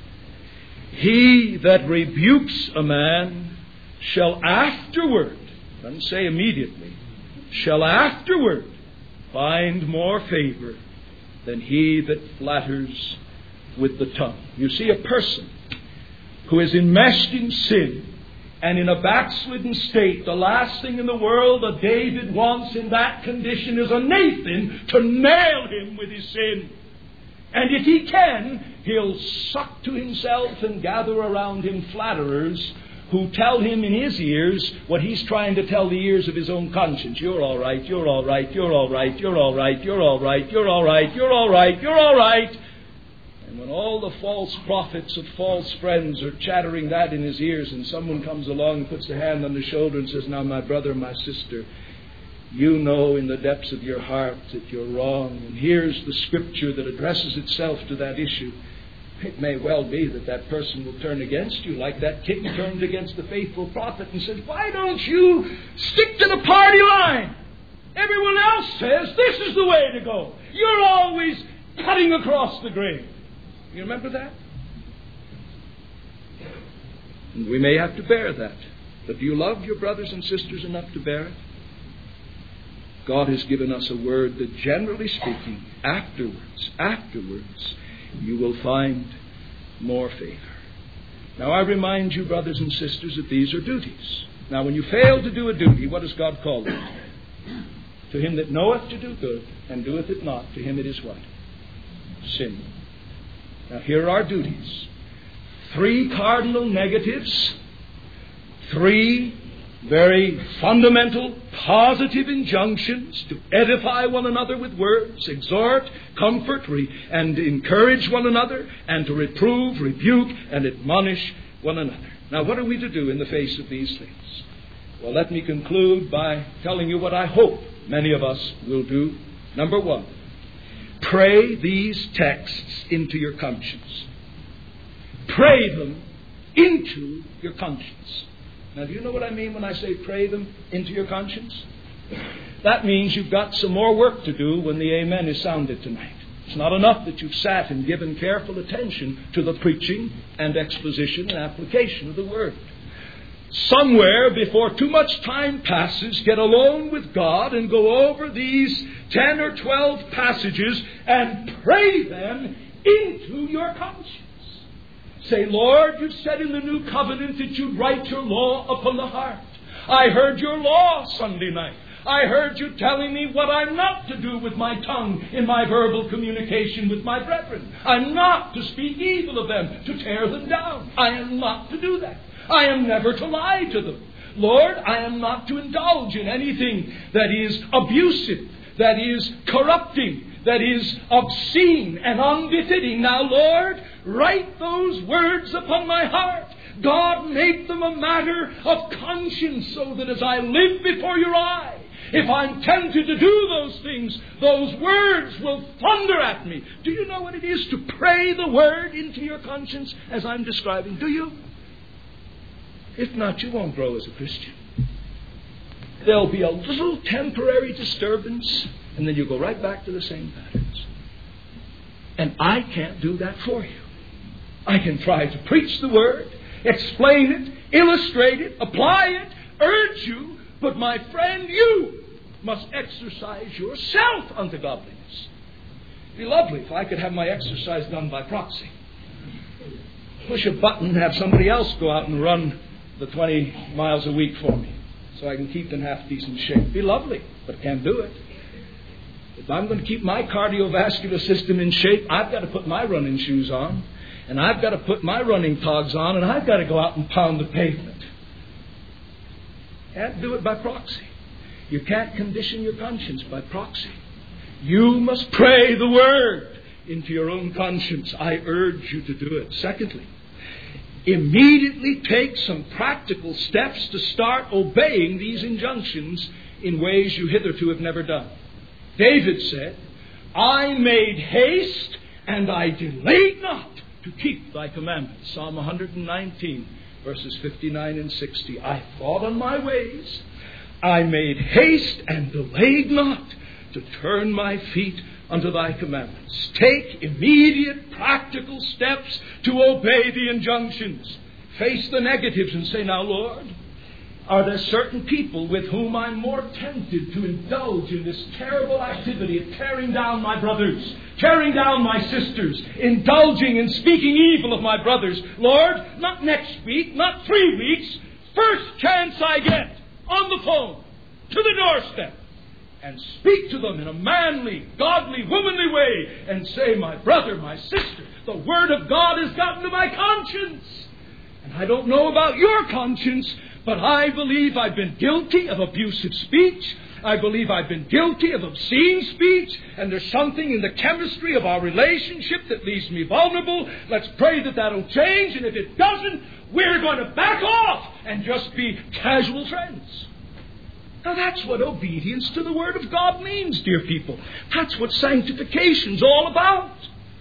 he that rebukes a man shall afterward, doesn't say immediately, shall afterward find more favor than he that flatters with the tongue. You see, a person who is enmeshed in sin and in a backslidden state, the last thing in the world a David wants in that condition is a Nathan to nail him with his sin. And if he can, he'll suck to himself and gather around him flatterers who tell him in his ears what he's trying to tell the ears of his own conscience. You're all right, you're all right, you're all right, you're all right, you're all right, you're all right, you're all right, you're all right. And when all the false prophets of false friends are chattering that in his ears, and someone comes along and puts their hand on his shoulder and says, now, my brother, my sister, you know in the depths of your heart that you're wrong. And here's the scripture that addresses itself to that issue. It may well be that that person will turn against you like that king turned against the faithful prophet and said, why don't you stick to the party line? Everyone else says this is the way to go. You're always cutting across the grain. You remember that? And we may have to bear that. But do you love your brothers and sisters enough to bear it? God has given us a word that, generally speaking, afterwards, you will find more favor. Now, I remind you, brothers and sisters, that these are duties. Now, when you fail to do a duty, what does God call it? To him that knoweth to do good and doeth it not, to him it is what? Sin. Now, here are duties. 3 cardinal negatives, 3 very fundamental, positive injunctions to edify one another with words, exhort, comfort, and encourage one another, and to reprove, rebuke, and admonish one another. Now, what are we to do in the face of these things? Well, let me conclude by telling you what I hope many of us will do. Number 1, pray these texts into your conscience. Pray them into your conscience. Now, do you know what I mean when I say pray them into your conscience? That means you've got some more work to do when the amen is sounded tonight. It's not enough that you've sat and given careful attention to the preaching and exposition and application of the Word. Somewhere before too much time passes, get alone with God and go over these 10 or 12 passages and pray them into your conscience. Say, Lord, you said in the new covenant that you'd write your law upon the heart. I heard your law Sunday night. I heard you telling me what I'm not to do with my tongue in my verbal communication with my brethren. I'm not to speak evil of them, to tear them down. I am not to do that. I am never to lie to them. Lord, I am not to indulge in anything that is abusive, that is corrupting, that is obscene and unbefitting. Now, Lord, write those words upon my heart. God, make them a matter of conscience so that as I live before your eye, if I'm tempted to do those things, those words will thunder at me. Do you know what it is to pray the word into your conscience as I'm describing? Do you? If not, you won't grow as a Christian. There'll be a little temporary disturbance, and then you go right back to the same patterns. And I can't do that for you. I can try to preach the Word, explain it, illustrate it, apply it, urge you, but my friend, you must exercise yourself unto godliness. It'd be lovely if I could have my exercise done by proxy. Push a button and have somebody else go out and run the 20 miles a week for me so I can keep in half-decent shape. It'd be lovely, but I can't do it. If I'm going to keep my cardiovascular system in shape, I've got to put my running shoes on, and I've got to put my running togs on, and I've got to go out and pound the pavement. Can't do it by proxy. You can't condition your conscience by proxy. You must pray the Word into your own conscience. I urge you to do it. Secondly, immediately take some practical steps to start obeying these injunctions in ways you hitherto have never done. David said, I made haste and I delayed not to keep thy commandments. Psalm 119, verses 59 and 60. I thought on my ways. I made haste and delayed not to turn my feet unto thy commandments. Take immediate practical steps to obey the injunctions. Face the negatives and say, now, Lord, are there certain people with whom I'm more tempted to indulge in this terrible activity of tearing down my brothers, tearing down my sisters, indulging in speaking evil of my brothers? Lord, not next week, not 3 weeks, first chance I get, on the phone, to the doorstep, and speak to them in a manly, godly, womanly way, and say, my brother, my sister, the Word of God has gotten to my conscience. And I don't know about your conscience, but I believe I've been guilty of abusive speech. I believe I've been guilty of obscene speech. And there's something in the chemistry of our relationship that leaves me vulnerable. Let's pray that that'll change. And if it doesn't, we're going to back off and just be casual friends. Now that's what obedience to the Word of God means, dear people. That's what sanctification's all about.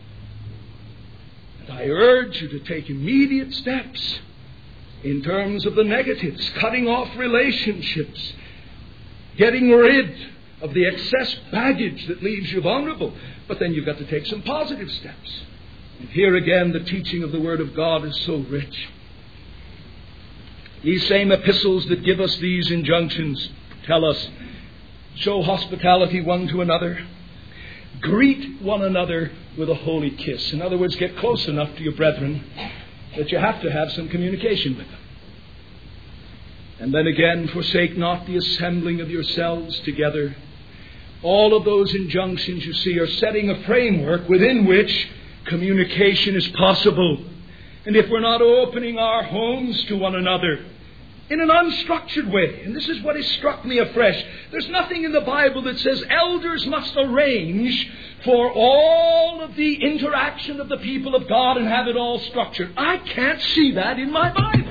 And I urge you to take immediate steps in terms of the negatives, cutting off relationships, getting rid of the excess baggage that leaves you vulnerable. But then you've got to take some positive steps. And here again, the teaching of the Word of God is so rich. These same epistles that give us these injunctions tell us, show hospitality one to another, greet one another with a holy kiss. In other words, get close enough to your brethren that you have to have some communication with them. And then again, forsake not the assembling of yourselves together. All of those injunctions, you see, are setting a framework within which communication is possible. And if we're not opening our homes to one another in an unstructured way, and this is what has struck me afresh, there's nothing in the Bible that says elders must arrange for all of the interaction of the people of God and have it all structured. I can't see that in my Bible.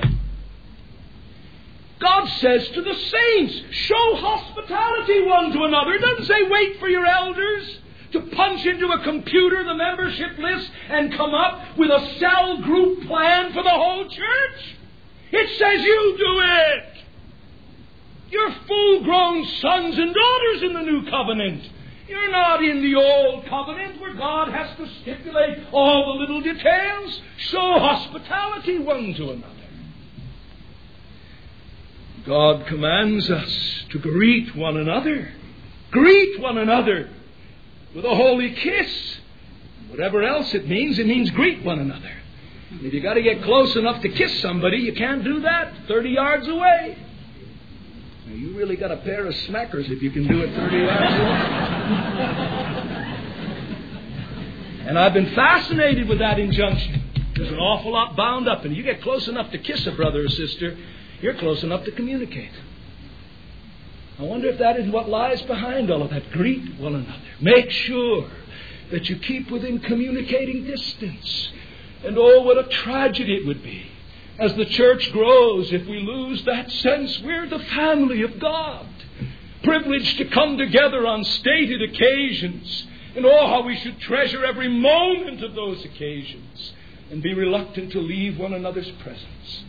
God says to the saints, show hospitality one to another. It doesn't say wait for your elders to punch into a computer the membership list and come up with a cell group plan for the whole church. It says you do it. You're full-grown sons and daughters in the new covenant. You're not in the old covenant where God has to stipulate all the little details. Show hospitality one to another. God commands us to greet one another. Greet one another with a holy kiss. Whatever else it means greet one another. And if you got to get close enough to kiss somebody, you can't do that 30 yards away. Now, you really got a pair of smackers if you can do it 30 yards away. And I've been fascinated with that injunction. There's an awful lot bound up. And you get close enough to kiss a brother or sister, you're close enough to communicate. I wonder if that is what lies behind all of that. Greet one another. Make sure that you keep within communicating distance. And oh, what a tragedy it would be as the church grows if we lose that sense we're the family of God, privileged to come together on stated occasions. And oh, how we should treasure every moment of those occasions and be reluctant to leave one another's presence.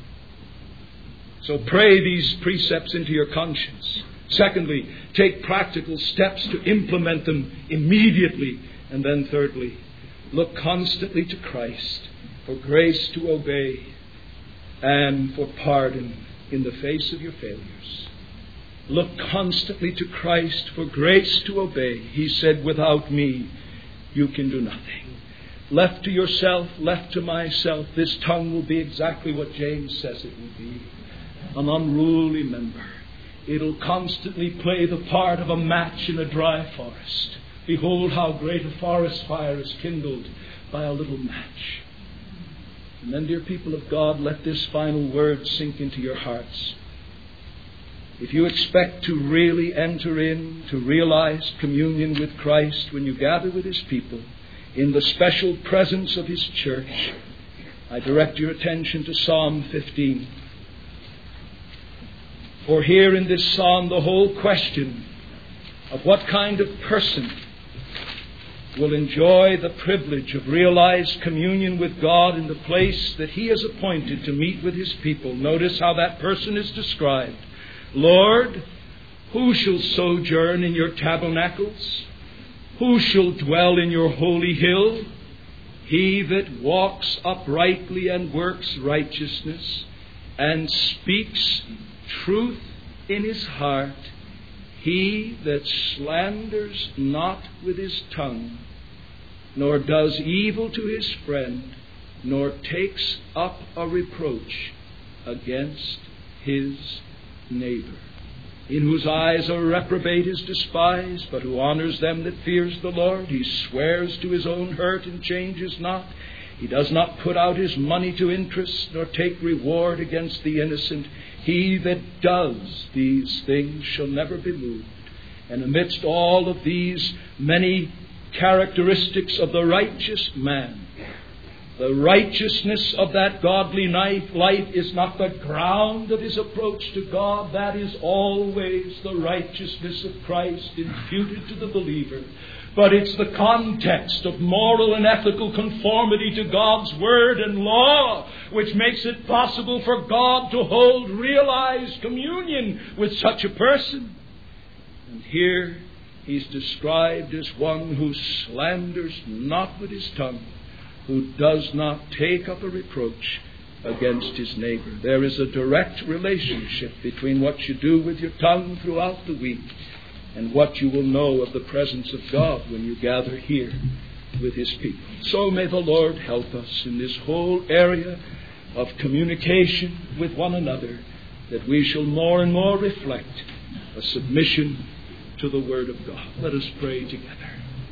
So pray these precepts into your conscience. Secondly, take practical steps to implement them immediately. And then thirdly, Look constantly to Christ for grace to obey and for pardon in the face of your failures. Look constantly to Christ for grace to obey. He said, without me, you can do nothing. Left to yourself, left to myself, this tongue will be exactly what James says it will be. An unruly member. It'll constantly play the part of a match in a dry forest. Behold how great a forest fire is kindled by a little match. And then, dear people of God, let this final word sink into your hearts. If you expect to really enter into realized communion with Christ when you gather with His people in the special presence of His church, I direct your attention to Psalm 15. For here in this psalm, the whole question of what kind of person will enjoy the privilege of realized communion with God in the place that He has appointed to meet with His people. Notice how that person is described. Lord, who shall sojourn in your tabernacles? Who shall dwell in your holy hill? He that walks uprightly and works righteousness and speaks truth in his heart, he that slanders not with his tongue, nor does evil to his friend, nor takes up a reproach against his neighbor, in whose eyes a reprobate is despised, but who honors them that fears the Lord. He swears to his own hurt and changes not. He does not put out his money to interest, nor take reward against the innocent. He that does these things shall never be moved. And amidst all of these many characteristics of the righteous man, the righteousness of that godly life is not the ground of his approach to God. That is always the righteousness of Christ imputed to the believer. But it's the context of moral and ethical conformity to God's Word and law which makes it possible for God to hold realized communion with such a person. And here he's described as one who slanders not with his tongue, who does not take up a reproach against his neighbor. There is a direct relationship between what you do with your tongue throughout the week and what you will know of the presence of God when you gather here with His people. So may the Lord help us in this whole area of communication with one another, that we shall more and more reflect a submission to the Word of God. Let us pray together.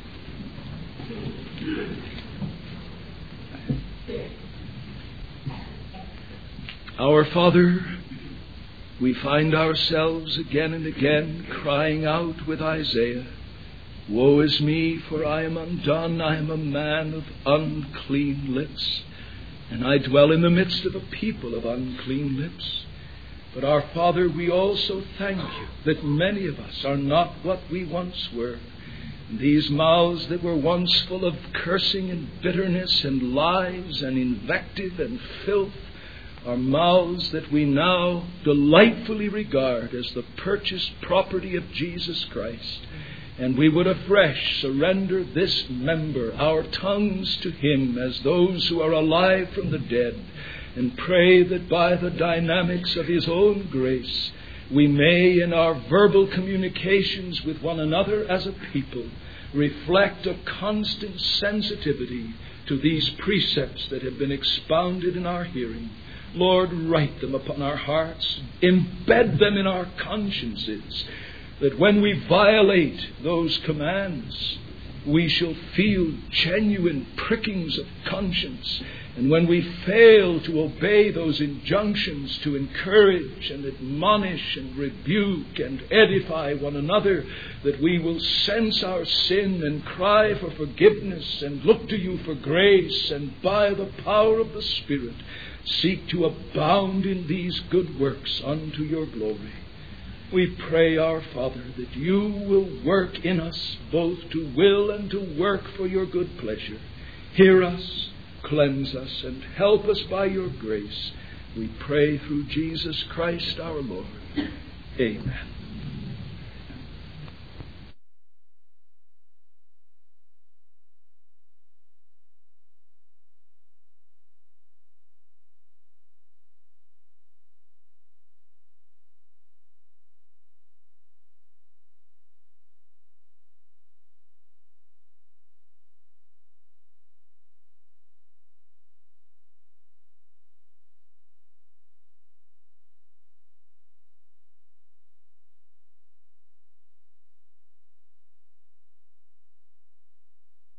Our Father, we find ourselves again and again crying out with Isaiah, "Woe is me, for I am undone. I am a man of unclean lips, and I dwell in the midst of a people of unclean lips." But our Father, we also thank you that many of us are not what we once were. And these mouths that were once full of cursing and bitterness and lies and invective and filth are mouths that we now delightfully regard as the purchased property of Jesus Christ. And we would afresh surrender this member, our tongues, to Him as those who are alive from the dead, and pray that by the dynamics of His own grace we may, in our verbal communications with one another as a people, reflect a constant sensitivity to these precepts that have been expounded in our hearing. Lord, write them upon our hearts, embed them in our consciences, that when we violate those commands, we shall feel genuine prickings of conscience. And when we fail to obey those injunctions to encourage and admonish and rebuke and edify one another, that we will sense our sin and cry for forgiveness and look to you for grace, and by the power of the Spirit seek to abound in these good works unto your glory. We pray, our Father, that you will work in us both to will and to work for your good pleasure. Hear us, cleanse us, and help us by your grace. We pray through Jesus Christ our Lord. Amen.